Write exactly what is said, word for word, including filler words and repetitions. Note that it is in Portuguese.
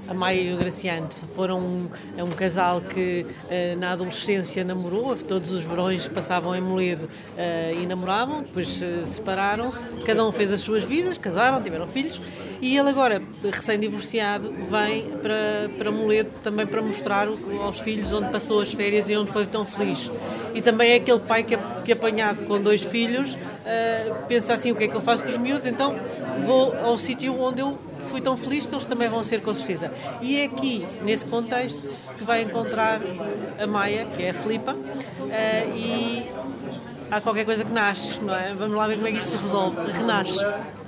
A Maia e o Graciano foram é um casal que na adolescência namorou, todos os verões passavam em Moledo e namoravam, depois separaram-se, cada um fez as suas vidas, casaram, tiveram filhos, e ele agora, recém-divorciado, vem para, para Moledo também para mostrar aos filhos onde passou as férias e onde foi tão feliz. E também é aquele pai que, que apanhado com dois filhos, uh, pensa assim, o que é que eu faço com os miúdos? Então vou ao sítio onde eu fui tão feliz, que eles também vão ser, com certeza. E é aqui, nesse contexto, que vai encontrar a Maia, que é a Filipa, uh, e há qualquer coisa que nasce, não é? Vamos lá ver como é que isto se resolve. Renasce.